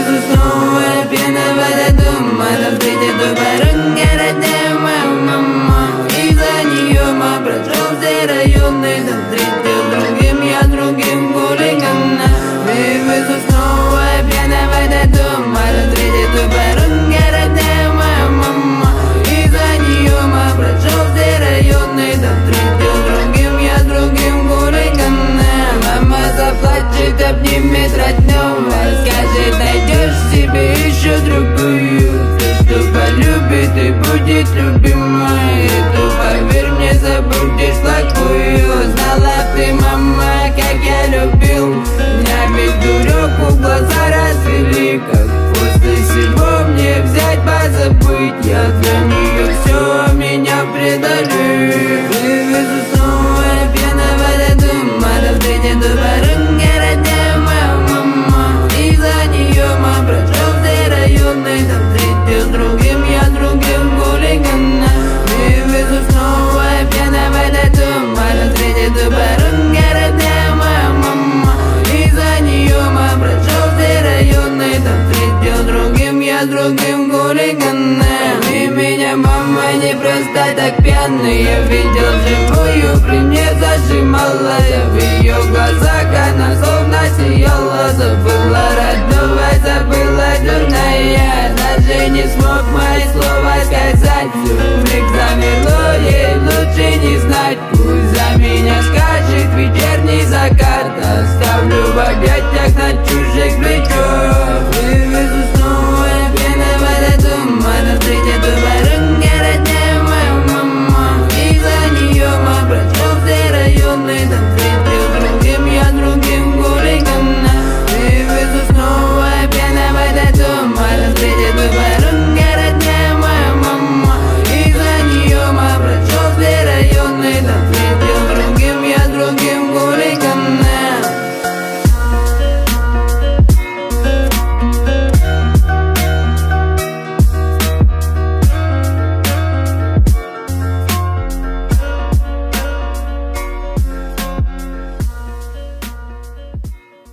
везу снова пьяно в этот дом. Она встретит до порога родная мама. Из-за нее мы прошел все районы. Там встретил другим, я другим хулигана. И везу снова пьяно в этот дом. Она встретит до порога родная мама. Из-за нее мы прошел все районы. Там встретил другим, я другим хулигана. Мама заплачет, обнимет родного. Скажет, найдешь себе еще другую. Ты что полюбит и будет любимой. То поверь мне, забудешь плохую. Знала ты, мама, как я любил. Меня ведь дуреку глаза развели. Как после всего мне взять, позабыть? Я для нее все, меня предали. Вывезу снова пьяно в этот дом. Она встретит до порога родная мама. Из-за нее мы прошел все районы. Там встретил другим, я другим хулигана. Вывезу снова пьяно в этот дом. Она встретит до порога родная мама. Из-за нее мы прошел все районы. Там встретил другим, я другим хулигана. И меня мама не просто так пьяный. Я видел живую, при мне зажимала. Я в ее глазах, она словно сияла. Забыла родного, забыла дурная. Даже не смог мои слова сказать. Все вмиг замерло, ей лучше не знать. Пусть за меня скажет вечерний закат. Оставлю в объятиях на